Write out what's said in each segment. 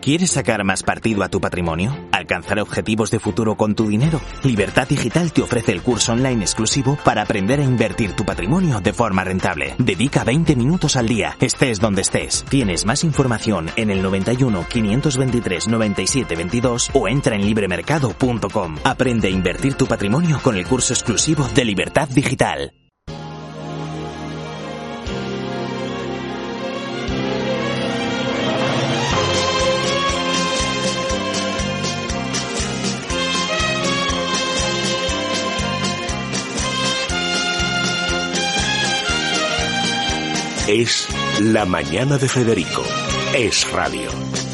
¿Quieres sacar más partido a tu patrimonio? ¿Alcanzar objetivos de futuro con tu dinero? Libertad Digital te ofrece el curso online exclusivo para aprender a invertir tu patrimonio de forma rentable. Dedica 20 minutos al día, estés donde estés. Tienes más información en el 91 523 97 22 o entra en libremercado.com. Aprende a invertir tu patrimonio con el curso exclusivo de Libertad Digital. Es La Mañana de Federico. Es radio.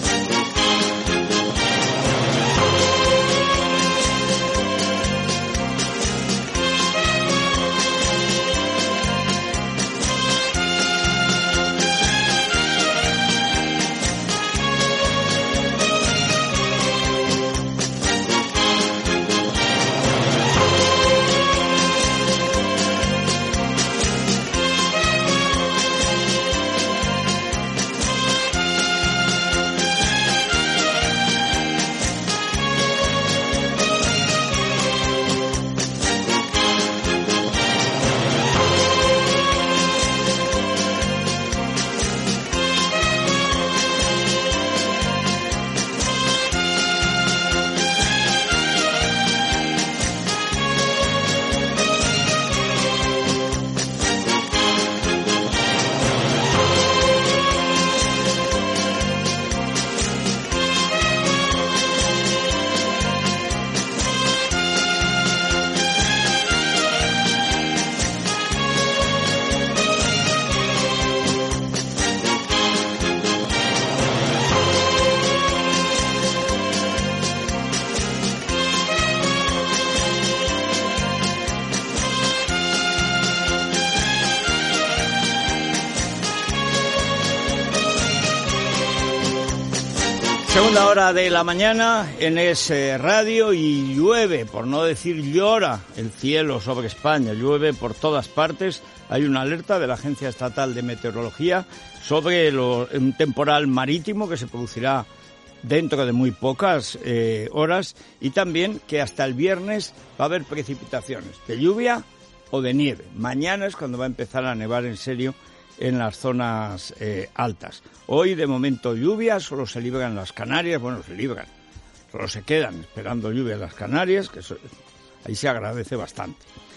Segunda hora de la mañana en Es Radio y llueve, por no decir llora, el cielo sobre España. Llueve por todas partes. Hay una alerta de la Agencia Estatal de Meteorología sobre un temporal marítimo que se producirá dentro de muy pocas horas y también que hasta el viernes va a haber precipitaciones de lluvia o de nieve. Mañana es cuando va a empezar a nevar en serio en las zonas altas. Hoy, de momento, lluvias, solo se libran las Canarias, solo se quedan esperando lluvia en las Canarias, que ahí se agradece bastante.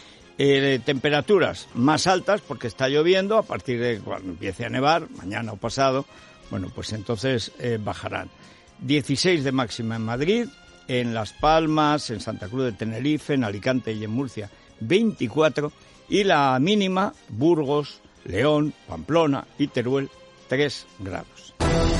Temperaturas más altas, porque está lloviendo, a partir de cuando empiece a nevar, mañana o pasado, bueno, pues entonces bajarán. 16 de máxima en Madrid, en Las Palmas, en Santa Cruz de Tenerife, en Alicante y en Murcia, 24, y la mínima, Burgos, León, Pamplona y Teruel, 3 grados.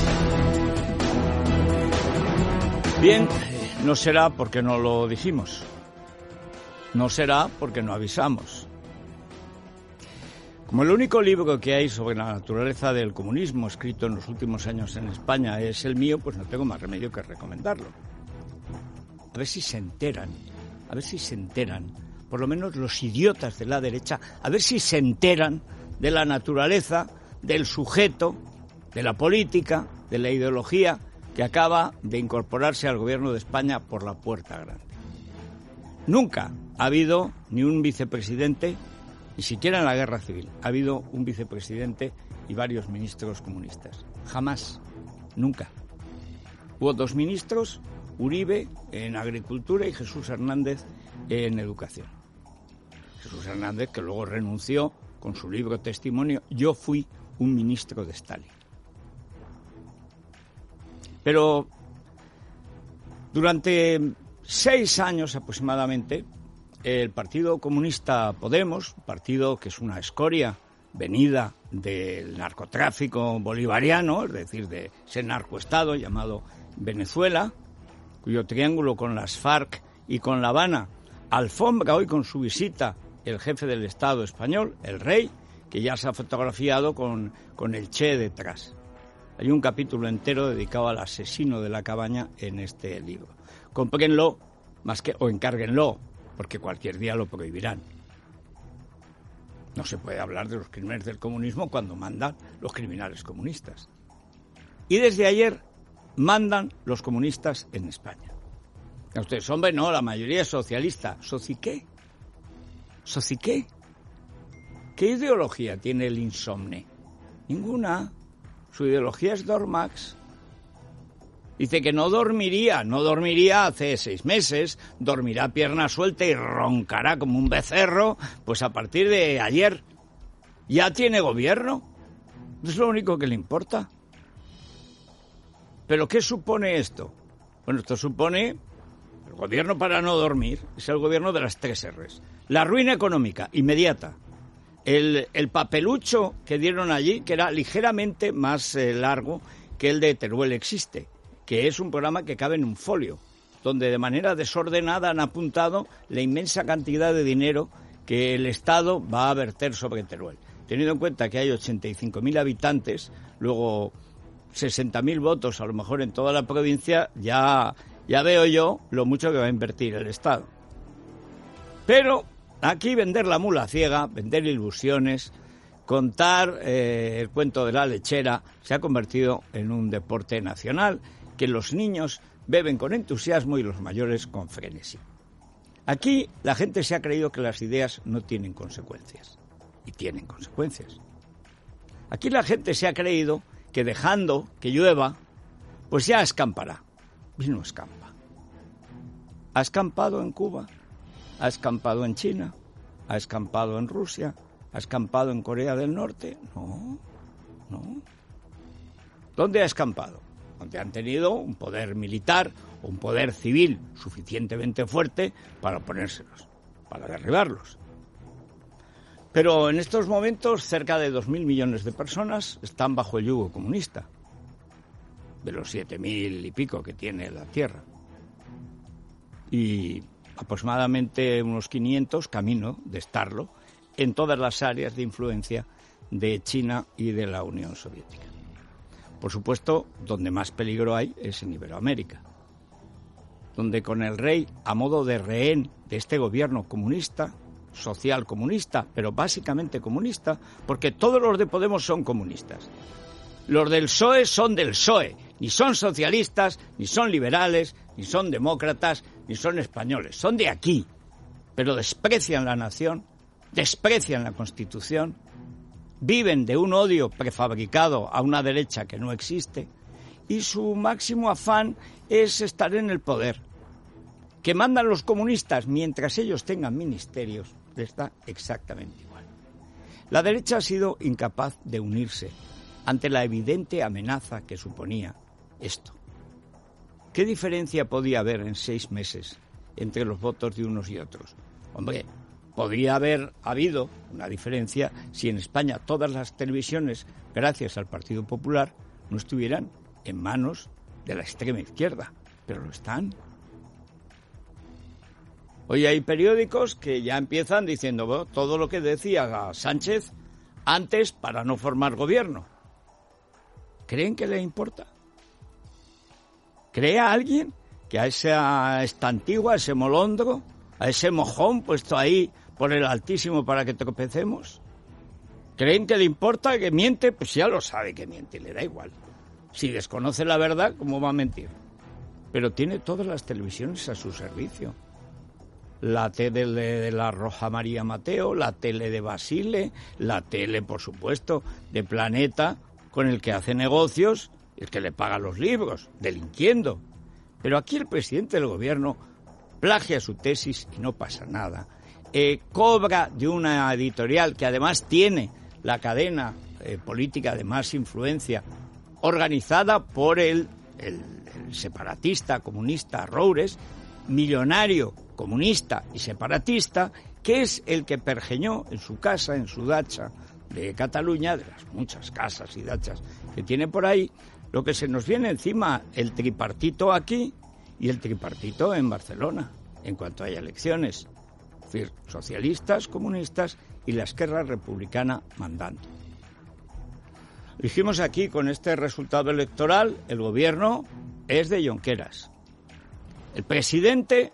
Bien, no será porque no lo dijimos. No será porque no avisamos. Como el único libro que hay sobre la naturaleza del comunismo escrito en los últimos años en España es el mío, pues no tengo más remedio que recomendarlo. A ver si se enteran, por lo menos los idiotas de la derecha, a ver si se enteran de la naturaleza, del sujeto, de la política, de la ideología que acaba de incorporarse al gobierno de España por la puerta grande. Nunca ha habido ni un vicepresidente, ni siquiera en la guerra civil, ha habido un vicepresidente y varios ministros comunistas. Jamás, nunca. Hubo 2 ministros, Uribe en Agricultura y Jesús Hernández en Educación. Jesús Hernández, que luego renunció con su libro Testimonio, yo fui un ministro de Stalin. Pero durante 6 años aproximadamente, el Partido Comunista Podemos, partido que es una escoria venida del narcotráfico bolivariano, es decir, de ese narcoestado llamado Venezuela, cuyo triángulo con las FARC y con La Habana alfombra hoy con su visita el jefe del Estado español, el rey, que ya se ha fotografiado con el Che detrás. Hay un capítulo entero dedicado al asesino de la cabaña en este libro. Cómprenlo o encárguenlo, porque cualquier día lo prohibirán. No se puede hablar de los crímenes del comunismo cuando mandan los criminales comunistas. Y desde ayer mandan los comunistas en España. Y ustedes, hombre, no, la mayoría es socialista. ¿Sociqué? ¿Sociqué? ¿Qué ideología tiene el insomne? Ninguna. Su ideología es Dormax. Dice que no dormiría hace 6 meses, dormirá pierna suelta y roncará como un becerro, pues a partir de ayer ya tiene gobierno. Es lo único que le importa. ¿Pero qué supone esto? Bueno, esto supone el gobierno para no dormir, es el gobierno de las 3 R's. La ruina económica, inmediata. El papelucho que dieron allí, que era ligeramente más largo que el de Teruel existe, que es un programa que cabe en un folio, donde de manera desordenada han apuntado la inmensa cantidad de dinero que el Estado va a verter sobre Teruel. Teniendo en cuenta que hay 85.000 habitantes, luego 60.000 votos a lo mejor en toda la provincia, ya veo yo lo mucho que va a invertir el Estado. Pero aquí vender la mula ciega, vender ilusiones, contar el cuento de la lechera se ha convertido en un deporte nacional que los niños beben con entusiasmo y los mayores con frenesí. Aquí la gente se ha creído que las ideas no tienen consecuencias, y tienen consecuencias. Aquí la gente se ha creído que dejando que llueva, pues ya escampará. Y no escampa. Ha escampado en Cuba, ha escampado en China, ha escampado en Rusia, ha escampado en Corea del Norte. No. ¿Dónde ha escampado? Donde han tenido un poder militar o un poder civil suficientemente fuerte para oponérselos, para derribarlos. Pero en estos momentos cerca de 2.000 millones de personas están bajo el yugo comunista, de los 7.000 y pico que tiene la Tierra. Y aproximadamente unos 500 camino de estarlo en todas las áreas de influencia de China y de la Unión Soviética. Por supuesto, donde más peligro hay es en Iberoamérica, donde con el rey a modo de rehén de este gobierno comunista, social comunista, pero básicamente comunista, porque todos los de Podemos son comunistas. Los del PSOE son del PSOE, ni son socialistas, ni son liberales, ni son demócratas, ni son españoles, son de aquí, pero desprecian la nación, desprecian la Constitución, viven de un odio prefabricado a una derecha que no existe, y su máximo afán es estar en el poder. Que mandan los comunistas mientras ellos tengan ministerios, les da exactamente igual. La derecha ha sido incapaz de unirse ante la evidente amenaza que suponía esto. ¿Qué diferencia podía haber en 6 meses entre los votos de unos y otros? Hombre, podría haber habido una diferencia si en España todas las televisiones, gracias al Partido Popular, no estuvieran en manos de la extrema izquierda, pero lo están. Hoy hay periódicos que ya empiezan diciendo bueno, todo lo que decía Sánchez antes para no formar gobierno. ¿Creen que le importa? ¿Cree a alguien que a esa estantigua, a ese molondro, a ese mojón puesto ahí por el Altísimo para que tropecemos? ¿Creen que le importa, que miente? Pues ya lo sabe que miente, le da igual. Si desconoce la verdad, ¿cómo va a mentir? Pero tiene todas las televisiones a su servicio. La tele de la Roja María Mateo, la tele de Basile, la tele, por supuesto, de Planeta, con el que hace negocios, el que le paga los libros, delinquiendo. Pero aquí el presidente del gobierno plagia su tesis y no pasa nada. Cobra de una editorial que además tiene la cadena política de más influencia, organizada por el separatista comunista Roures, millonario comunista y separatista, que es el que pergeñó en su casa, en su dacha de Cataluña, de las muchas casas y dachas que tiene por ahí, lo que se nos viene encima, el tripartito aquí y el tripartito en Barcelona, en cuanto haya elecciones. Es decir, socialistas, comunistas y la Esquerra Republicana mandando. Dijimos aquí, con este resultado electoral, el gobierno es de Junqueras. El presidente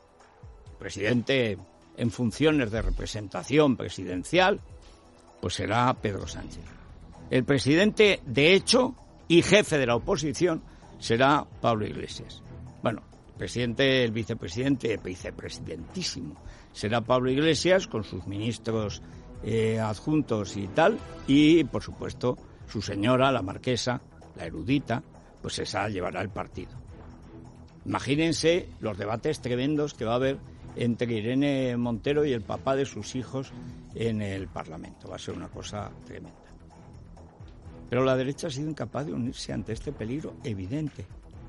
en funciones de representación presidencial, pues será Pedro Sánchez. El presidente, de hecho, y jefe de la oposición, será Pablo Iglesias. Bueno, el vicepresidentísimo será Pablo Iglesias con sus ministros adjuntos y tal, y por supuesto su señora, la marquesa, la erudita, pues esa llevará el partido. Imagínense los debates tremendos que va a haber entre Irene Montero y el papá de sus hijos en el Parlamento. Va a ser una cosa tremenda. Pero la derecha ha sido incapaz de unirse ante este peligro evidente.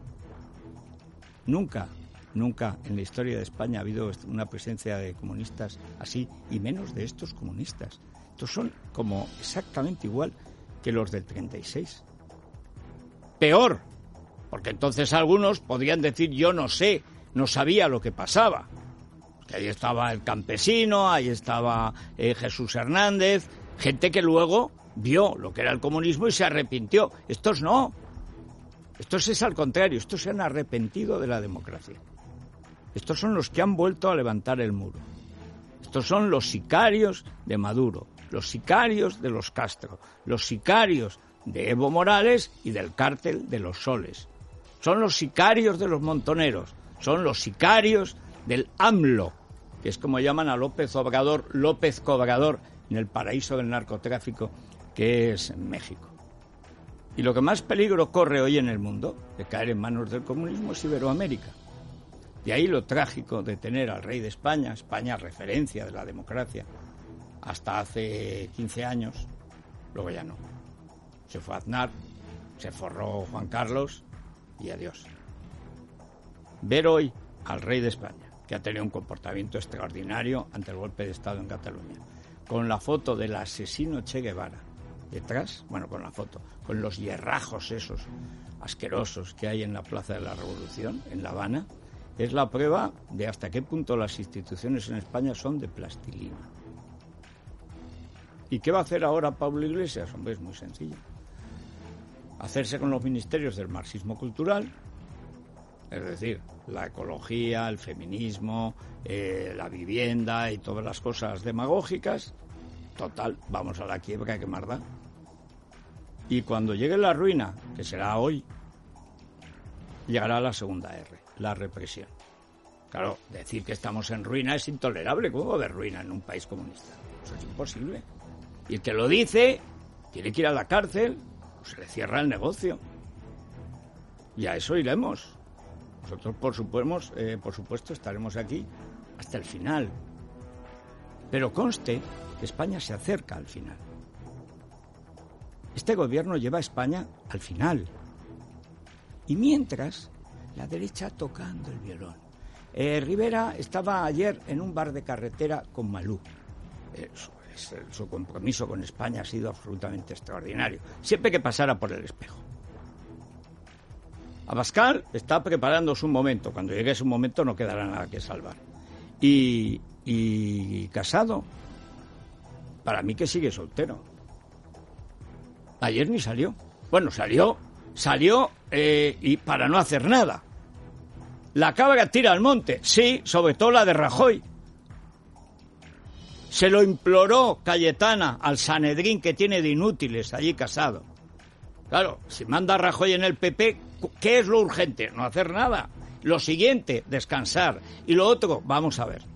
Nunca en la historia de España ha habido una presencia de comunistas así, y menos de estos comunistas. Estos son como exactamente igual que los del 36. Peor, porque entonces algunos podrían decir yo no sé, no sabía lo que pasaba. Que ahí estaba el campesino, ahí estaba Jesús Hernández, gente que luego vio lo que era el comunismo y se arrepintió. Estos no. Estos es al contrario, estos se han arrepentido de la democracia. Estos son los que han vuelto a levantar el muro. Estos son los sicarios de Maduro, los sicarios de los Castro, los sicarios de Evo Morales y del cártel de los Soles. Son los sicarios de los montoneros, son los sicarios del AMLO, que es como llaman a López Obrador en el paraíso del narcotráfico que es México. Y lo que más peligro corre hoy en el mundo de caer en manos del comunismo es Iberoamérica. De ahí lo trágico de tener al rey de España, España referencia de la democracia, hasta hace 15 años, luego ya no. Se fue Aznar, se forró Juan Carlos y adiós. Ver hoy al rey de España, que ha tenido un comportamiento extraordinario ante el golpe de Estado en Cataluña, con la foto del asesino Che Guevara detrás, bueno, con la foto, con los hierrajos esos asquerosos que hay en la Plaza de la Revolución, en La Habana, es la prueba de hasta qué punto las instituciones en España son de plastilina. ¿Y qué va a hacer ahora Pablo Iglesias? Hombre, es muy sencillo. Hacerse con los ministerios del marxismo cultural, es decir, la ecología, el feminismo, la vivienda y todas las cosas demagógicas. Total, vamos a la quiebra, que más da. Y cuando llegue la ruina, que será hoy, llegará la segunda R, la represión. Claro, decir que estamos en ruina es intolerable. ¿Cómo va a haber ruina en un país comunista? Eso es imposible. Y el que lo dice tiene que ir a la cárcel, o se le cierra el negocio. Y a eso iremos. Nosotros, por supuesto, estaremos aquí hasta el final. Pero conste que España se acerca al final. Este gobierno lleva a España al final. Y mientras, la derecha tocando el violón. Rivera estaba ayer en un bar de carretera con Malú. Su compromiso con España ha sido absolutamente extraordinario. Siempre que pasara por el espejo. Abascal está preparando su momento. Cuando llegue ese momento no quedará nada que salvar. Y Casado, para mí que sigue soltero. Ayer ni salió. Bueno, salió y para no hacer nada. La cabra tira al monte, sí, sobre todo la de Rajoy. Se lo imploró Cayetana al Sanedrín que tiene de inútiles allí Casado. Claro, si manda a Rajoy en el PP, ¿qué es lo urgente? No hacer nada. Lo siguiente, descansar. Y lo otro, vamos a ver.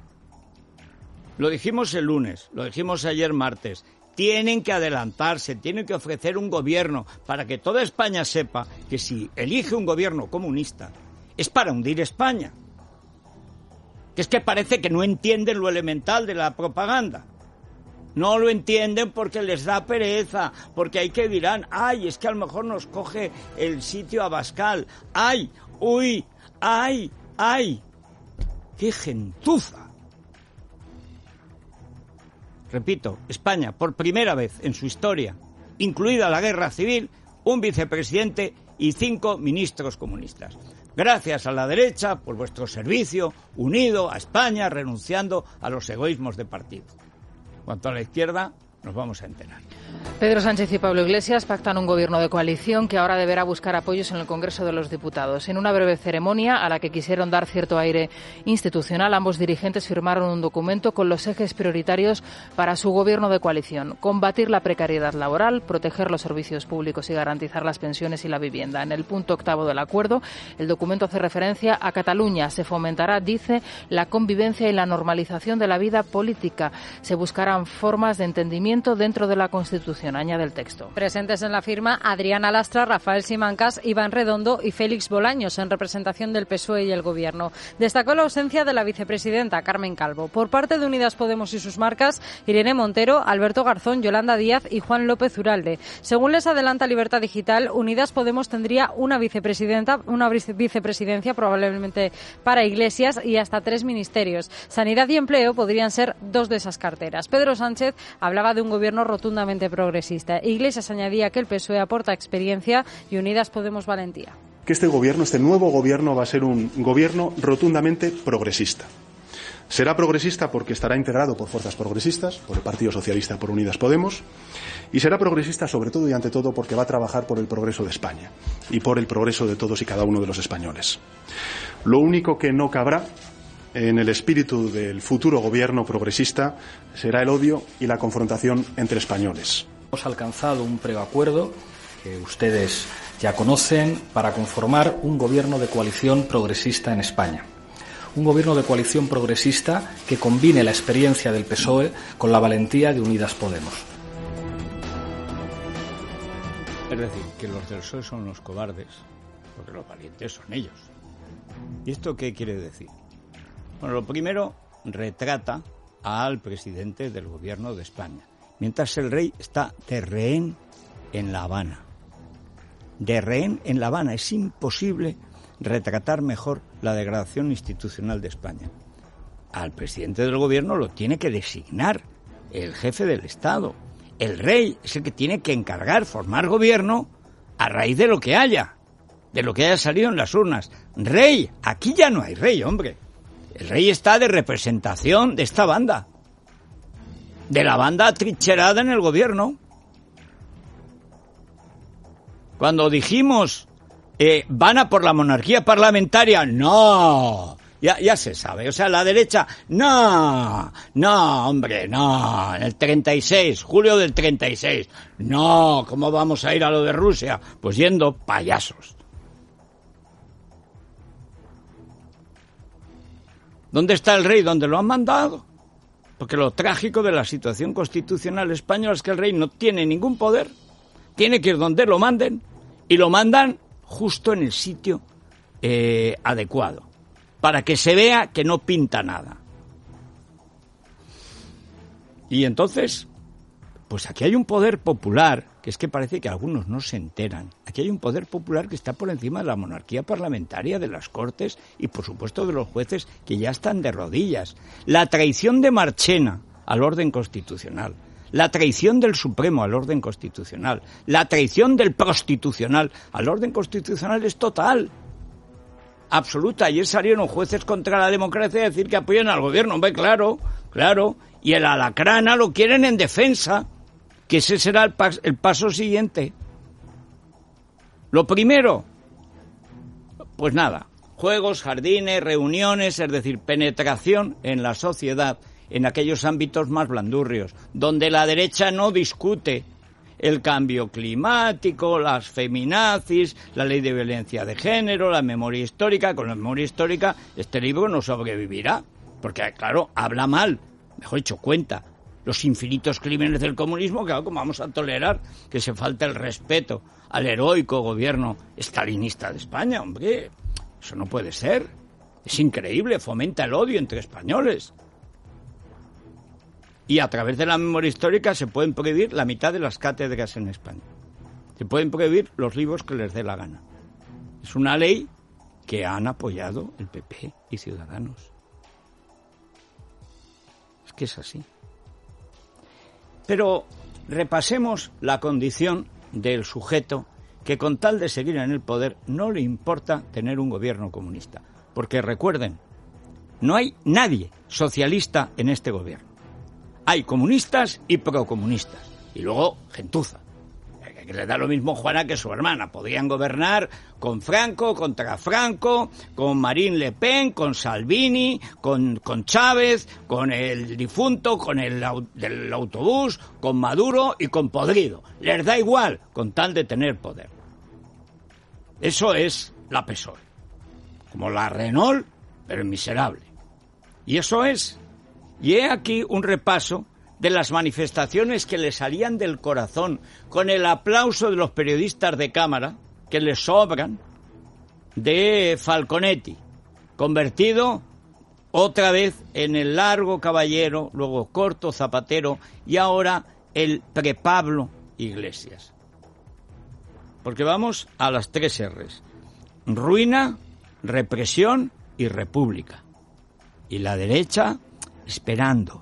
Lo dijimos el lunes, lo dijimos ayer martes. Tienen que adelantarse, tienen que ofrecer un gobierno para que toda España sepa que si elige un gobierno comunista es para hundir España. Que es que parece que no entienden lo elemental de la propaganda. No lo entienden porque les da pereza, porque hay que dirán, ay, es que a lo mejor nos coge el sitio Abascal, ay, uy, ay, ay. ¡Qué gentuza! Repito, España, por primera vez en su historia, incluida la guerra civil, un vicepresidente y 5 ministros comunistas. Gracias a la derecha por vuestro servicio unido a España, renunciando a los egoísmos de partido. En cuanto a la izquierda, nos vamos a enterar. Pedro Sánchez y Pablo Iglesias pactan un gobierno de coalición que ahora deberá buscar apoyos en el Congreso de los Diputados. En una breve ceremonia a la que quisieron dar cierto aire institucional, ambos dirigentes firmaron un documento con los ejes prioritarios para su gobierno de coalición: combatir la precariedad laboral, proteger los servicios públicos y garantizar las pensiones y la vivienda. En el punto 8 del acuerdo, el documento hace referencia a Cataluña. Se fomentará, dice, la convivencia y la normalización de la vida política. Se buscarán formas de entendimiento dentro de la Constitución, añade el texto. Presentes en la firma Adriana Lastra, Rafael Simancas, Iván Redondo y Félix Bolaños, en representación del PSOE y el Gobierno. Destacó la ausencia de la vicepresidenta, Carmen Calvo. Por parte de Unidas Podemos y sus marcas, Irene Montero, Alberto Garzón, Yolanda Díaz y Juan López Uralde. Según les adelanta Libertad Digital, Unidas Podemos tendría una vicepresidencia probablemente para Iglesias y hasta 3 ministerios. Sanidad y Empleo podrían ser 2 de esas carteras. Pedro Sánchez hablaba de un gobierno rotundamente progresista. Iglesias añadía que el PSOE aporta experiencia y Unidas Podemos valentía. Que este nuevo gobierno, va a ser un gobierno rotundamente progresista. Será progresista porque estará integrado por fuerzas progresistas, por el Partido Socialista, por Unidas Podemos, y será progresista sobre todo y ante todo porque va a trabajar por el progreso de España y por el progreso de todos y cada uno de los españoles. Lo único que no cabrá en el espíritu del futuro gobierno progresista será el odio y la confrontación entre españoles. Hemos alcanzado un preacuerdo que ustedes ya conocen para conformar un gobierno de coalición progresista en España. Un gobierno de coalición progresista que combine la experiencia del PSOE con la valentía de Unidas Podemos. Es decir, que los del PSOE son los cobardes, porque los valientes son ellos. ¿Y esto qué quiere decir? Bueno, lo primero, retrata al presidente del gobierno de España, mientras el rey está de rehén en La Habana. De rehén en La Habana. Es imposible retratar mejor la degradación institucional de España. Al presidente del gobierno lo tiene que designar el jefe del Estado. El rey es el que tiene que encargar formar gobierno a raíz de lo que haya salido en las urnas. Rey, aquí ya no hay rey, hombre. El rey está de representación de esta banda, de la banda atrincherada en el gobierno. Cuando dijimos van a por la monarquía parlamentaria, no, ya se sabe, o sea, la derecha, no, hombre, no, en el 36, julio del 36, no, ¿cómo vamos a ir a lo de Rusia? Pues yendo payasos. ¿Dónde está el rey? ¿Dónde lo han mandado? Porque lo trágico de la situación constitucional española es que el rey no tiene ningún poder, tiene que ir donde lo manden, y lo mandan justo en el sitio adecuado, para que se vea que no pinta nada. Y entonces, pues aquí hay un poder popular, que es que parece que algunos no se enteran. Aquí hay un poder popular que está por encima de la monarquía parlamentaria, de las Cortes y, por supuesto, de los jueces que ya están de rodillas. La traición de Marchena al orden constitucional, la traición del Supremo al orden constitucional, la traición del Constitucional al orden constitucional es total, absoluta. Ayer salieron jueces contra la democracia a decir que apoyan al gobierno. Hombre, claro, y el alacrana lo quieren en defensa, que ese será el paso siguiente. Lo primero, pues nada, juegos, jardines, reuniones, es decir, penetración en la sociedad, en aquellos ámbitos más blandurrios, donde la derecha no discute el cambio climático, las feminazis, la ley de violencia de género, la memoria histórica. Con la memoria histórica este libro no sobrevivirá, porque claro, habla mal, mejor dicho, cuenta los infinitos crímenes del comunismo, que ¿cómo vamos a tolerar que se falte el respeto al heroico gobierno estalinista de España? Hombre, eso no puede ser. Es increíble, fomenta el odio entre españoles. Y a través de la memoria histórica se pueden prohibir la mitad de las cátedras en España. Se pueden prohibir los libros que les dé la gana. Es una ley que han apoyado el PP y Ciudadanos. Es que es así. Pero repasemos la condición del sujeto que, con tal de seguir en el poder, no le importa tener un gobierno comunista. Porque recuerden, no hay nadie socialista en este gobierno. Hay comunistas y procomunistas. Y luego, gentuza. Que le da lo mismo Juana que su hermana. Podrían gobernar con Franco, contra Franco, con Marine Le Pen, con Salvini, con Chávez, con el difunto, con el del autobús, con Maduro y con Podrido. Les da igual, con tal de tener poder. Eso es la PSOE. Como la Renault, pero miserable. Y eso es. Y he aquí un repaso de las manifestaciones que le salían del corazón, con el aplauso de los periodistas de cámara, que le sobran, de Falconetti, convertido otra vez en el largo caballero, luego corto Zapatero, y ahora el prepablo Iglesias. Porque vamos a las 3 R's. Ruina, represión y república. Y la derecha esperando,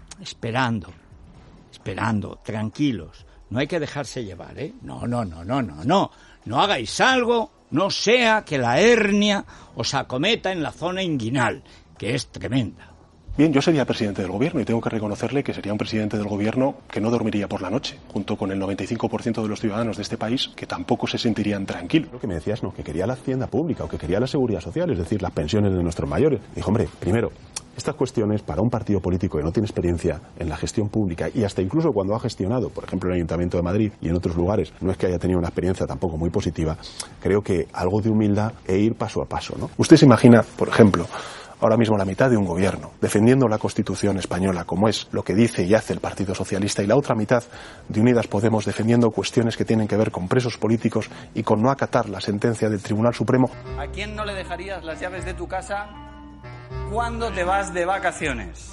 tranquilos. No hay que dejarse llevar, ¿eh? No. No hagáis algo, no sea que la hernia os acometa en la zona inguinal, que es tremenda. Bien, yo sería presidente del gobierno y tengo que reconocerle que sería un presidente del gobierno que no dormiría por la noche, junto con el 95% de los ciudadanos de este país que tampoco se sentirían tranquilos. Lo que me decías, no, que quería la hacienda pública o que quería la seguridad social, es decir, las pensiones de nuestros mayores. Dijo, hombre, primero, estas cuestiones para un partido político que no tiene experiencia en la gestión pública y hasta incluso cuando ha gestionado, por ejemplo, en el Ayuntamiento de Madrid y en otros lugares, no es que haya tenido una experiencia tampoco muy positiva, creo que algo de humildad e ir paso a paso, ¿no? Usted se imagina, por ejemplo, ahora mismo la mitad de un gobierno defendiendo la Constitución española, como es lo que dice y hace el Partido Socialista, y la otra mitad de Unidas Podemos defendiendo cuestiones que tienen que ver con presos políticos y con no acatar la sentencia del Tribunal Supremo. ¿A quién no le dejarías las llaves de tu casa cuando te vas de vacaciones?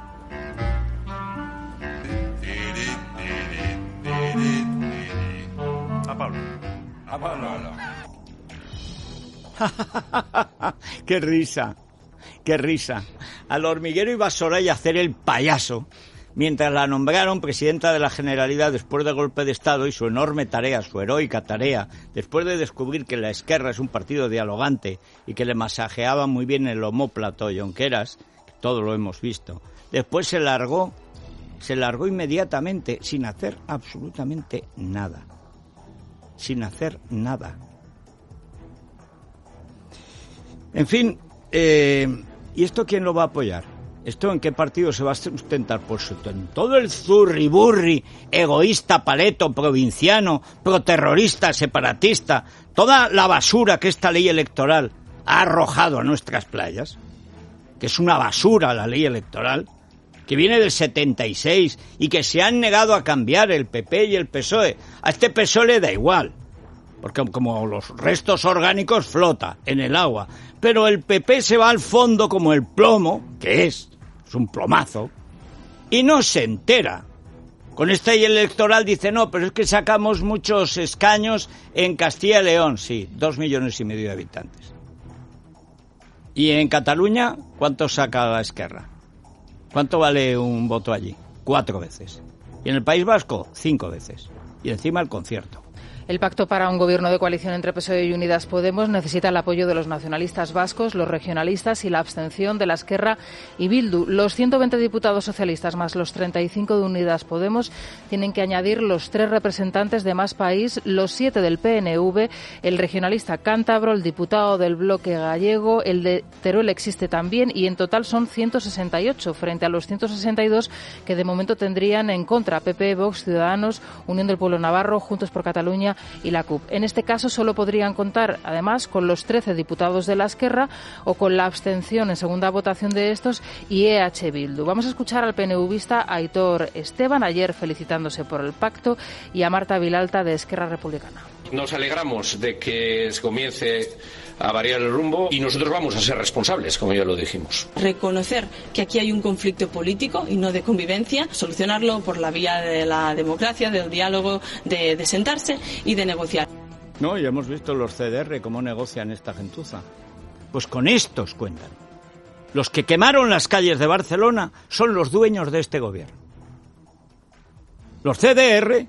A Pablo. A Pablo. ¡Qué risa! ¡Qué risa! Al hormiguero iba Soraya a hacer el payaso mientras la nombraron presidenta de la Generalidad después del golpe de Estado y su enorme tarea, su heroica tarea, después de descubrir que la Esquerra es un partido dialogante y que le masajeaba muy bien el omóplato Junqueras, que todo lo hemos visto, después se largó inmediatamente sin hacer absolutamente nada. Sin hacer nada. En fin, ¿y esto quién lo va a apoyar? ¿Esto en qué partido se va a sustentar? Pues en todo el zurriburri, egoísta, paleto, provinciano, proterrorista, separatista, toda la basura que esta ley electoral ha arrojado a nuestras playas, que es una basura la ley electoral, que viene del 76 y que se han negado a cambiar el PP y el PSOE. A este PSOE le da igual, porque como los restos orgánicos flota en el agua, pero el PP se va al fondo como el plomo, que es un plomazo, y no se entera. Con esta ley electoral dice, no, pero es que sacamos muchos escaños en Castilla y León, sí, 2,5 millones de habitantes. ¿Y en Cataluña cuánto saca la Esquerra? ¿Cuánto vale un voto allí? 4 veces. Y en el País Vasco, 5 veces. Y encima el concierto. El pacto para un gobierno de coalición entre PSOE y Unidas Podemos necesita el apoyo de los nacionalistas vascos, los regionalistas y la abstención de la Esquerra y Bildu. Los 120 diputados socialistas más los 35 de Unidas Podemos tienen que añadir los 3 representantes de Más País, los 7 del PNV, el regionalista cántabro, el diputado del bloque gallego, el de Teruel existe también y en total son 168 frente a los 162 que de momento tendrían en contra PP, Vox, Ciudadanos, Unión del Pueblo Navarro, Juntos por Cataluña y la CUP. En este caso solo podrían contar además con los 13 diputados de la Esquerra o con la abstención en segunda votación de estos y EH Bildu. Vamos a escuchar al PNVista Aitor Esteban ayer felicitándose por el pacto y a Marta Vilalta de Esquerra Republicana. Nos alegramos de que se comience a variar el rumbo y nosotros vamos a ser responsables, como ya lo dijimos. Reconocer que aquí hay un conflicto político y no de convivencia, solucionarlo por la vía de la democracia, del diálogo, de sentarse y de negociar. No, ya hemos visto los CDR cómo negocian esta gentuza. Pues con estos cuentan. Los que quemaron las calles de Barcelona son los dueños de este gobierno. Los CDR,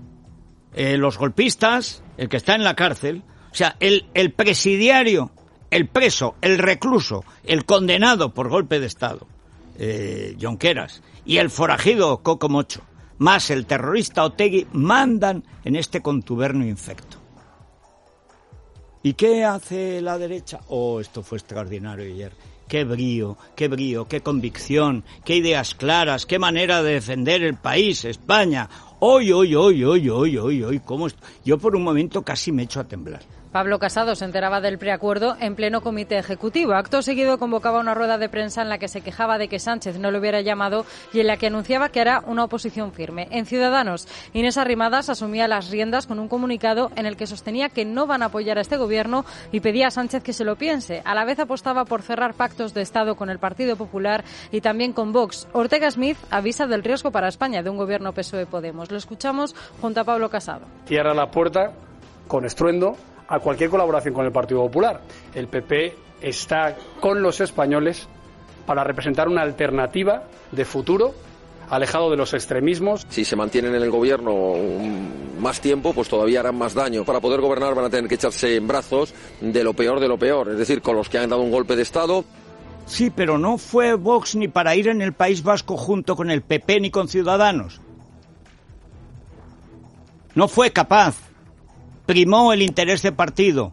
los golpistas, el que está en la cárcel. O sea, el presidiario, el preso, el recluso, el condenado por golpe de Estado, Junqueras, y el forajido Coco Mocho, más el terrorista Otegi mandan en este contubernio infecto. ¿Y qué hace la derecha? Oh, esto fue extraordinario ayer. Qué brío, qué convicción, qué ideas claras, qué manera de defender el país, España. Hoy, ¿cómo? Yo por un momento casi me echo a temblar. Pablo Casado se enteraba del preacuerdo en pleno comité ejecutivo. Acto seguido convocaba una rueda de prensa en la que se quejaba de que Sánchez no le hubiera llamado y en la que anunciaba que hará una oposición firme. En Ciudadanos, Inés Arrimadas asumía las riendas con un comunicado en el que sostenía que no van a apoyar a este gobierno y pedía a Sánchez que se lo piense. A la vez apostaba por cerrar pactos de Estado con el Partido Popular y también con Vox. Ortega Smith avisa del riesgo para España de un gobierno PSOE-Podemos. Lo escuchamos junto a Pablo Casado. Cierra la puerta con estruendo a cualquier colaboración con el Partido Popular. El PP está con los españoles para representar una alternativa de futuro, alejado de los extremismos. Si se mantienen en el gobierno más tiempo, pues todavía harán más daño. Para poder gobernar van a tener que echarse en brazos de lo peor, es decir, con los que han dado un golpe de Estado. Sí, pero no fue Vox ni para ir en el País Vasco junto con el PP ni con Ciudadanos. No fue capaz. Primó el interés de partido.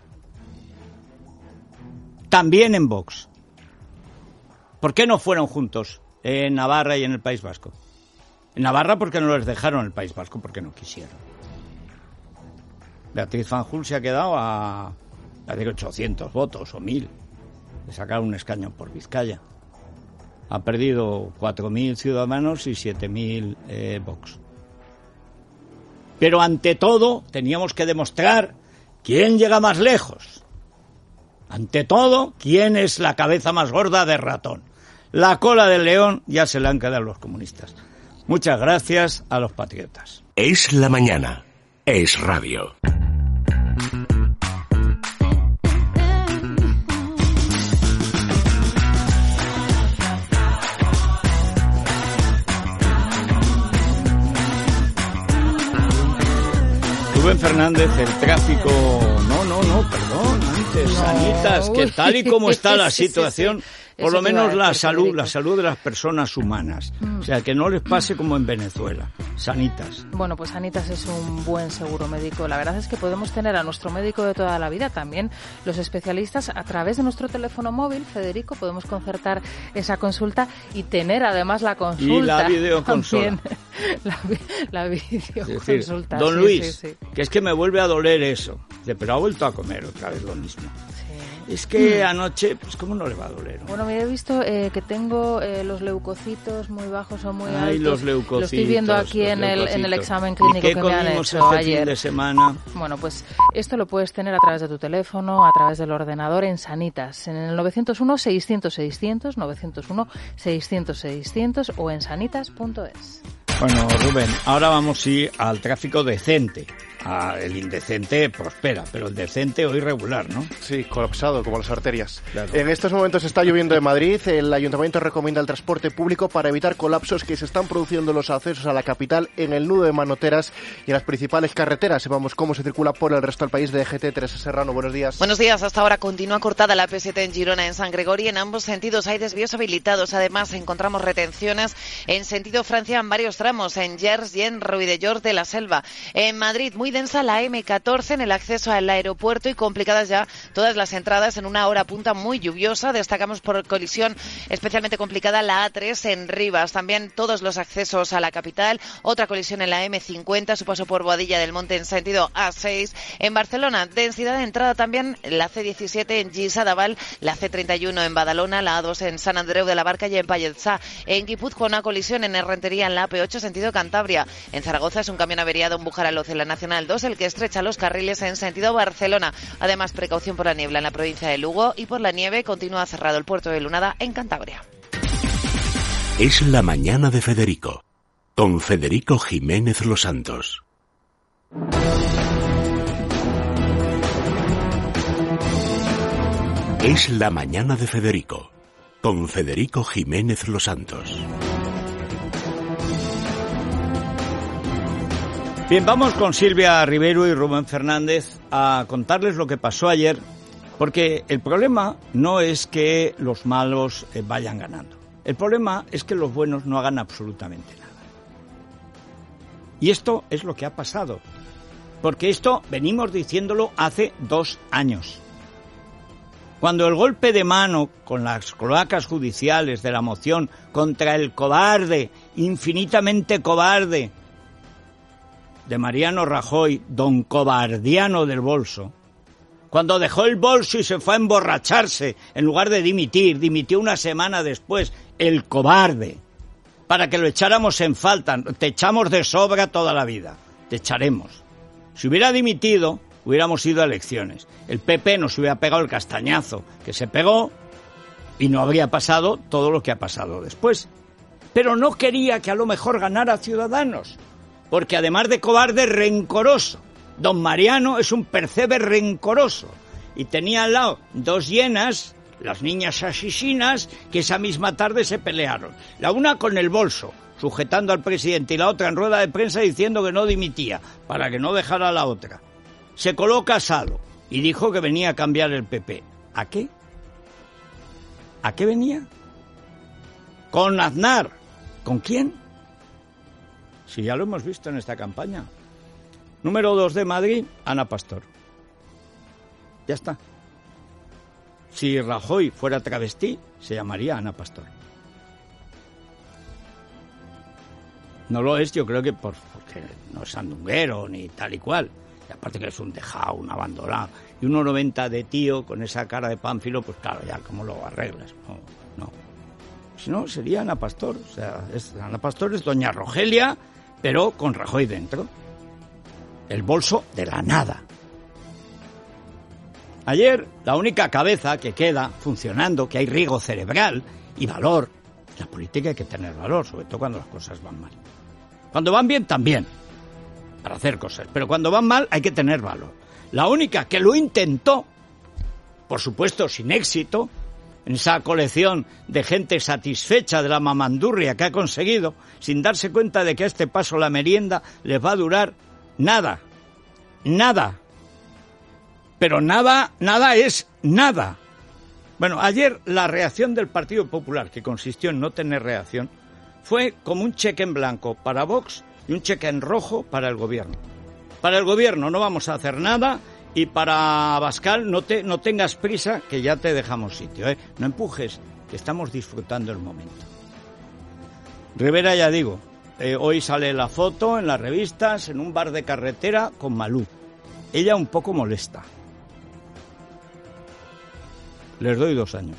También en Vox. ¿Por qué no fueron juntos en Navarra y en el País Vasco? En Navarra porque no les dejaron, en el País Vasco porque no quisieron. Beatriz Fanjul se ha quedado a 800 votos o 1000 de sacar un escaño por Vizcaya. Ha perdido 4.000 Ciudadanos y 7.000 Vox. Pero ante todo teníamos que demostrar quién llega más lejos. Ante todo, quién es la cabeza más gorda de ratón. La cola del león ya se la han quedado los comunistas. Muchas gracias a los patriotas. Es la mañana. Es radio. Rubén Fernández, el tráfico... No, perdón, antes, Sanitas, que tal y como está la situación, por lo menos la salud de las personas humanas. O sea, que no les pase como en Venezuela. Sanitas. Bueno, pues Sanitas es un buen seguro médico. La verdad es que podemos tener a nuestro médico de toda la vida, también los especialistas, a través de nuestro teléfono móvil, Federico, podemos concertar esa consulta y tener además la consulta. Y la videoconsulta. La videoconsulta. Don Luis, que es que me vuelve a doler eso. Pero ha vuelto a comer otra vez lo mismo. Es que anoche, pues ¿cómo no le va a doler? Bueno, me he visto que tengo los leucocitos muy bajos o muy altos. Los leucocitos. Lo estoy viendo aquí en el examen clínico que me han hecho ayer. Fin de semana? Bueno, pues esto lo puedes tener a través de tu teléfono, a través del ordenador en Sanitas, en el 901-600-600, 901-600-600 o en sanitas.es. Bueno, Rubén, ahora vamos a ir al tráfico decente. El indecente prospera, pero el decente o irregular, ¿no? Sí, colapsado, como las arterias. Claro. En estos momentos está lloviendo en Madrid. El Ayuntamiento recomienda el transporte público para evitar colapsos que se están produciendo en los accesos a la capital, en el nudo de Manoteras y en las principales carreteras. Sepamos cómo se circula por el resto del país. De DGT, Teresa Serrano, buenos días. Buenos días. Hasta ahora continúa cortada la P7 en Girona, en San Gregorio. En ambos sentidos hay desvíos habilitados. Además, encontramos retenciones en sentido Francia en varios tramos, en Gers y en Ruidellors de la Selva. En Madrid, muy densa la M14 en el acceso al aeropuerto y complicadas ya todas las entradas en una hora punta muy lluviosa. Destacamos por colisión especialmente complicada la A3 en Rivas. También todos los accesos a la capital. Otra colisión en la M50, su paso por Boadilla del Monte en sentido A6. En Barcelona, densidad de entrada también la C17 en Gisadabal, la C31 en Badalona, la A2 en San Andreu de la Barca y en Palletsá. En Guipúzcoa, una colisión en Errentería en la AP8 sentido Cantabria. En Zaragoza es un camión averiado en Bujaraloz en la Nacional 2, el que estrecha los carriles en sentido Barcelona. Además, precaución por la niebla en la provincia de Lugo y por la nieve. Continúa cerrado el puerto de Lunada en Cantabria. Es la mañana de Federico, con Federico Jiménez Los Santos. Es la mañana de Federico, con Federico Jiménez Los Santos. Bien, vamos con Silvia Rivero y Rubén Fernández a contarles lo que pasó ayer, porque el problema no es que los malos vayan ganando. El problema es que los buenos no hagan absolutamente nada. Y esto es lo que ha pasado. Porque esto venimos diciéndolo hace 2 años. Cuando el golpe de mano con las cloacas judiciales de la moción contra el cobarde, infinitamente cobarde, de Mariano Rajoy, don cobardiano del bolso, cuando dejó el bolso y se fue a emborracharse, en lugar de dimitir, dimitió una semana después, el cobarde, para que lo echáramos en falta. Te echamos de sobra toda la vida, te echaremos. Si hubiera dimitido, hubiéramos ido a elecciones. El PP nos hubiera pegado el castañazo que se pegó y no habría pasado todo lo que ha pasado después. Pero no quería que a lo mejor ganara Ciudadanos, porque además de cobarde, rencoroso. Don Mariano es un percebe rencoroso y tenía al lado 2 hienas, las niñas asesinas, que esa misma tarde se pelearon. La una con el bolso, sujetando al presidente, y la otra en rueda de prensa diciendo que no dimitía, para que no dejara a la otra. Se coló Casado y dijo que venía a cambiar el PP. ¿A qué? ¿A qué venía? ¿Con Aznar? ¿Con quién? Si ya lo hemos visto en esta campaña. Número 2 de Madrid, Ana Pastor. Ya está. Si Rajoy fuera travesti, se llamaría Ana Pastor. No lo es, yo creo que porque no es sandunguero ni tal y cual. Y aparte que es un dejado, un abandonado. Y 1,90 de tío con esa cara de pánfilo, pues claro, ya, ¿cómo lo arreglas? No. Si no, sería Ana Pastor. O sea, Ana Pastor es doña Rogelia, pero con Rajoy dentro. El bolso de la nada. Ayer, la única cabeza que queda funcionando, que hay riego cerebral y valor. La política hay que tener valor, sobre todo cuando las cosas van mal. Cuando van bien, también, para hacer cosas. Pero cuando van mal, hay que tener valor. La única que lo intentó, por supuesto sin éxito, en esa colección de gente satisfecha de la mamandurria que ha conseguido, sin darse cuenta de que a este paso la merienda les va a durar nada. Pero nada es nada. Bueno, ayer la reacción del Partido Popular, que consistió en no tener reacción, fue como un cheque en blanco para Vox y un cheque en rojo para el gobierno. Para el gobierno no vamos a hacer nada y para Abascal no tengas prisa, que ya te dejamos sitio, ¿eh? No empujes, que estamos disfrutando el momento. Rivera, ya digo, hoy sale la foto en las revistas en un bar de carretera con Malú. Ella un poco molesta. Les doy 2 años.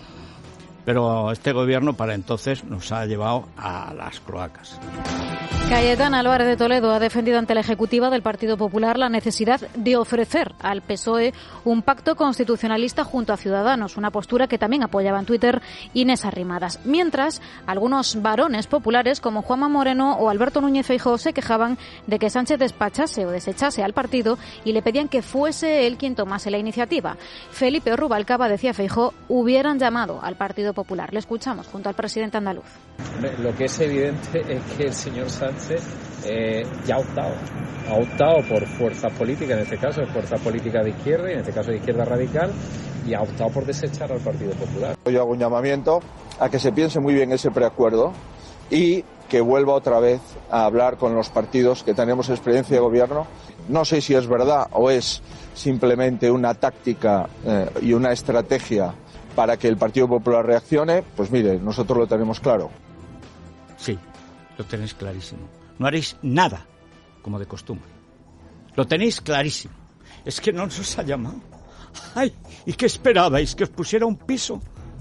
Pero este gobierno para entonces nos ha llevado a las cloacas. Cayetana Álvarez de Toledo ha defendido ante la Ejecutiva del Partido Popular la necesidad de ofrecer al PSOE un pacto constitucionalista junto a Ciudadanos, una postura que también apoyaba en Twitter Inés Arrimadas. Mientras, algunos varones populares como Juanma Moreno o Alberto Núñez Feijóo se quejaban de que Sánchez despachase o desechase al partido y le pedían que fuese él quien tomase la iniciativa. Felipe Rubalcaba decía a Feijóo, hubieran llamado al Partido Popular. Le escuchamos junto al presidente andaluz. Lo que es evidente es que el señor Sánchez ya ha optado por fuerza política, en este caso fuerza política de izquierda y en este caso de izquierda radical, y ha optado por desechar al Partido Popular. Yo hago un llamamiento a que se piense muy bien ese preacuerdo y que vuelva otra vez a hablar con los partidos que tenemos experiencia de gobierno. No sé si es verdad o es simplemente una táctica y una estrategia para que el Partido Popular reaccione. Pues mire, nosotros lo tenemos claro. Sí, lo tenéis clarísimo. No haréis nada como de costumbre. Lo tenéis clarísimo. Es que no nos ha llamado. Ay, ¿y qué esperabais? ¿Que os pusiera un piso?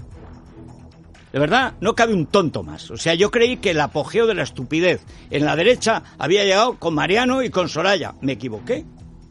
De verdad, no cabe un tonto más. O sea, yo creí que el apogeo de la estupidez en la derecha había llegado con Mariano y con Soraya. Me equivoqué.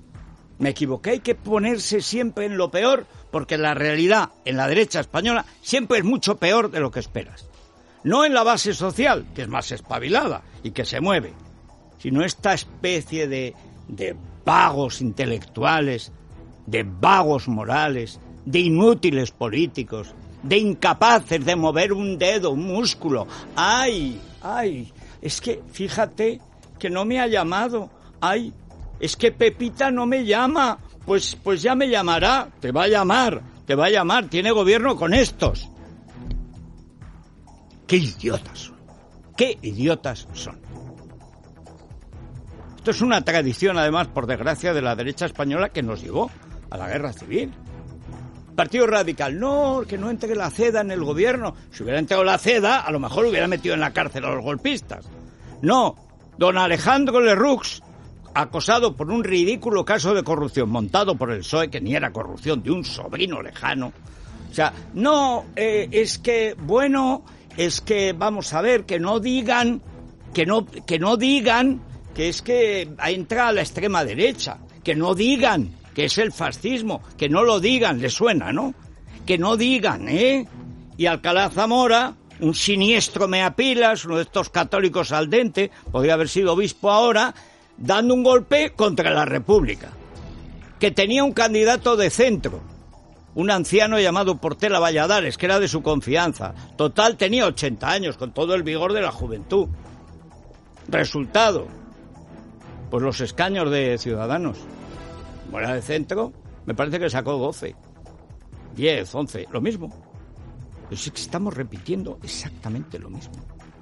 Hay que ponerse siempre en lo peor, porque la realidad en la derecha española siempre es mucho peor de lo que esperas. No en la base social, que es más espabilada y que se mueve, sino esta especie de vagos intelectuales, de vagos morales, de inútiles políticos, de incapaces de mover un dedo, un músculo. ¡Ay! Es que, fíjate, que no me ha llamado. ¡Ay! Es que Pepita no me llama. Pues ya me llamará. Te va a llamar. Tiene gobierno con estos. ¡Qué idiotas son! Esto es una tradición, además, por desgracia, de la derecha española que nos llevó a la guerra civil. Partido Radical, no, que no entre la CEDA en el gobierno. Si hubiera entrado la CEDA, a lo mejor hubiera metido en la cárcel a los golpistas. No, don Alejandro Lerroux, acosado por un ridículo caso de corrupción montado por el PSOE, que ni era corrupción, de un sobrino lejano. O sea, no, es que, bueno, es que, vamos a ver, que no digan que es que entra a la extrema derecha, que no digan que es el fascismo, que no lo digan, le suena, ¿no? Que no digan, ¿eh? Y Alcalá Zamora, un siniestro meapilas, uno de estos católicos al dente, podría haber sido obispo ahora, dando un golpe contra la República, que tenía un candidato de centro, un anciano llamado Portela Valladares, que era de su confianza. Total, tenía 80 años, con todo el vigor de la juventud. Resultado, pues los escaños de Ciudadanos. Como era de centro, me parece que sacó 12, 10, 11, lo mismo. Pero sí que estamos repitiendo exactamente lo mismo.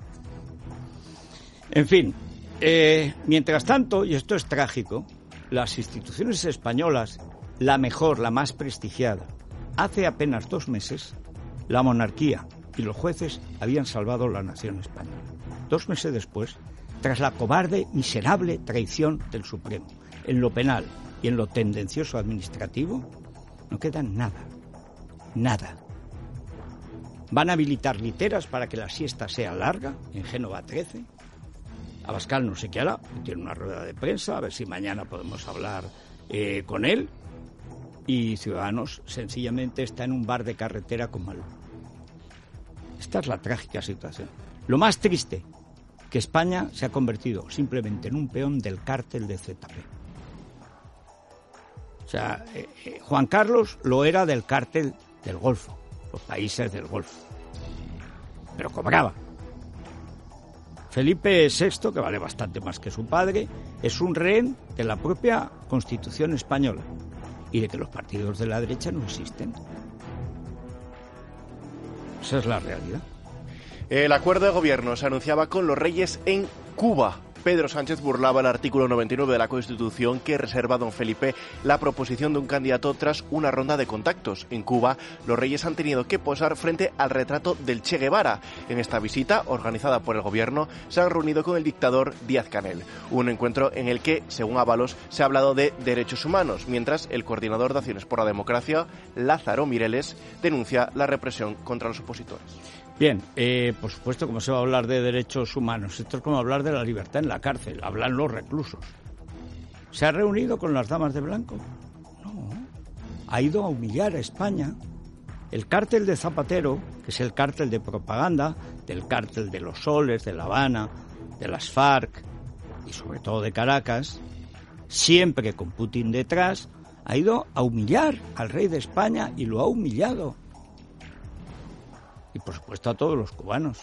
En fin, mientras tanto, y esto es trágico, las instituciones españolas, la mejor, la más prestigiada, hace apenas 2 meses, la monarquía y los jueces habían salvado la nación española. 2 meses después, tras la cobarde, miserable traición del Supremo, en lo penal y en lo tendencioso administrativo, no queda nada. Nada. Van a habilitar literas para que la siesta sea larga, en Génova 13. Abascal no sé qué hará, tiene una rueda de prensa, a ver si mañana podemos hablar con él. Y Ciudadanos sencillamente está en un bar de carretera con Malú. Esta es la trágica situación. Lo más triste, que España se ha convertido simplemente en un peón del cártel de ZP. O sea, Juan Carlos lo era del cártel del Golfo, los países del Golfo. Pero cobraba. Felipe VI, que vale bastante más que su padre, es un rehén de la propia Constitución española y de que los partidos de la derecha no existen. Esa es la realidad. El acuerdo de gobierno se anunciaba con los reyes en Cuba. Pedro Sánchez burlaba el artículo 99 de la Constitución que reserva a don Felipe la proposición de un candidato tras una ronda de contactos. En Cuba, los reyes han tenido que posar frente al retrato del Che Guevara. En esta visita, organizada por el gobierno, se han reunido con el dictador Díaz-Canel. Un encuentro en el que, según Ábalos, se ha hablado de derechos humanos, mientras el coordinador de Acciones por la Democracia, Lázaro Mireles, denuncia la represión contra los opositores. Bien, por supuesto, como se va a hablar de derechos humanos, esto es como hablar de la libertad en la cárcel, hablan los reclusos. ¿Se ha reunido con las damas de blanco? No, ha ido a humillar a España. El cártel de Zapatero, que es el cártel de propaganda, del cártel de los Soles, de La Habana, de las FARC y sobre todo de Caracas, siempre con Putin detrás, ha ido a humillar al rey de España y lo ha humillado. Y por supuesto a todos los cubanos.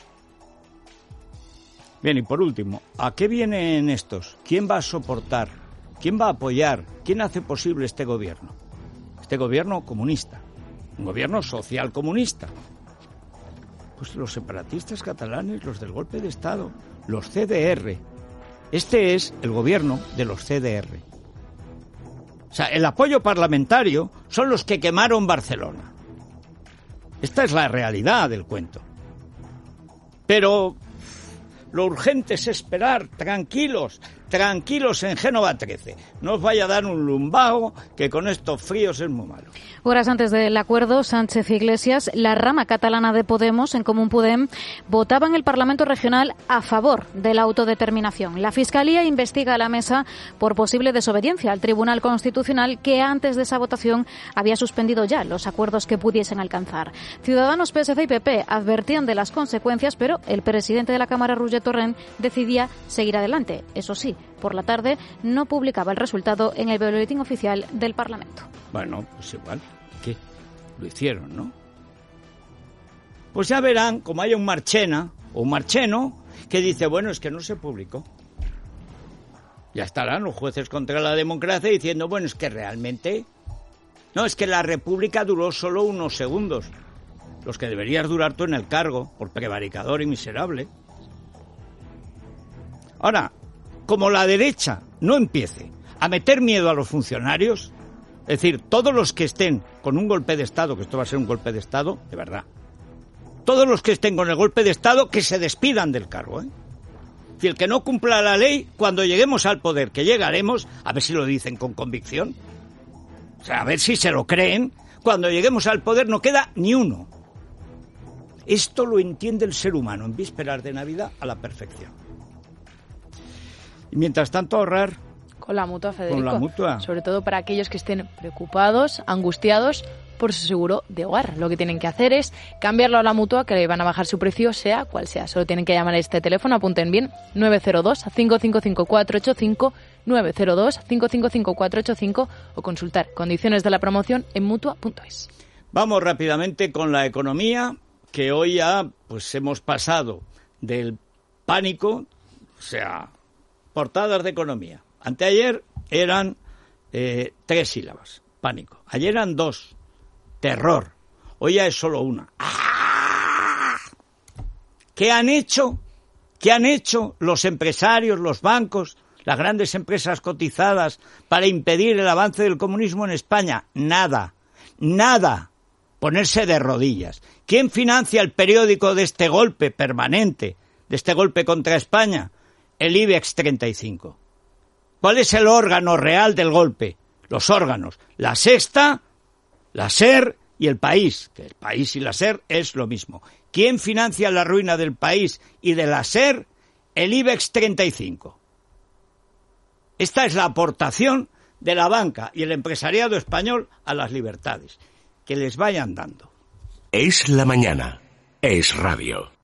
Bien, y por último, ¿a qué vienen estos? ¿Quién va a soportar? ¿Quién va a apoyar? ¿Quién hace posible este gobierno? Este gobierno comunista, un gobierno social comunista. Pues los separatistas catalanes, los del golpe de Estado, los CDR. Este es el gobierno de los CDR. O sea, el apoyo parlamentario son los que quemaron Barcelona. Esta es la realidad del cuento. Pero lo urgente es esperar, tranquilos en Génova 13. No os vaya a dar un lumbago, que con estos fríos es muy malo. Horas antes del acuerdo, Sánchez e Iglesias, la rama catalana de Podemos, en Común Podem, votaba en el Parlamento Regional a favor de la autodeterminación. La Fiscalía investiga a la mesa por posible desobediencia al Tribunal Constitucional, que antes de esa votación había suspendido ya los acuerdos que pudiesen alcanzar. Ciudadanos, PSC y PP advertían de las consecuencias, pero el presidente de la Cámara, Roger Torrent, decidía seguir adelante. Eso sí, por la tarde no publicaba el resultado en el boletín oficial del Parlamento. Bueno, pues igual, ¿qué? Lo hicieron, ¿no? Pues ya verán, como haya un Marchena o un Marcheno que dice, bueno, es que no se publicó. Ya estarán los jueces contra la democracia diciendo, bueno, es que realmente... No, es que la República duró solo unos segundos, los que deberías durar tú en el cargo, por prevaricador y miserable. Ahora, como la derecha no empiece a meter miedo a los funcionarios, es decir, todos los que estén con un golpe de Estado, que esto va a ser un golpe de Estado, de verdad, todos los que estén con el golpe de Estado, que se despidan del cargo, Si el que no cumpla la ley, cuando lleguemos al poder, que llegaremos, a ver si lo dicen con convicción, o sea, a ver si se lo creen, cuando lleguemos al poder no queda ni uno. Esto lo entiende el ser humano en vísperas de Navidad a la perfección. Y mientras tanto ahorrar con la Mutua, Federico. Con la Mutua. Sobre todo para aquellos que estén preocupados, angustiados por su seguro de hogar. Lo que tienen que hacer es cambiarlo a la Mutua, que le van a bajar su precio, sea cual sea. Solo tienen que llamar a este teléfono, apunten bien, 902-555-485, 902-555-485 o consultar condiciones de la promoción en Mutua.es. Vamos rápidamente con la economía, que hoy ya pues hemos pasado del pánico, o sea, portadas de economía. Anteayer eran 3 sílabas, pánico. Ayer eran 2, terror. Hoy ya es solo una. ¡Ah! ¿Qué han hecho? ¿Qué han hecho los empresarios, los bancos, las grandes empresas cotizadas para impedir el avance del comunismo en España? Nada, nada. Ponerse de rodillas. ¿Quién financia el periódico de este golpe permanente, de este golpe contra España? El IBEX 35. ¿Cuál es el órgano real del golpe? Los órganos. La Sexta, la SER y el País. Que el País y la SER es lo mismo. ¿Quién financia la ruina del País y de la SER? El IBEX 35. Esta es la aportación de la banca y el empresariado español a las libertades. Que les vayan dando. Es la mañana. Es radio.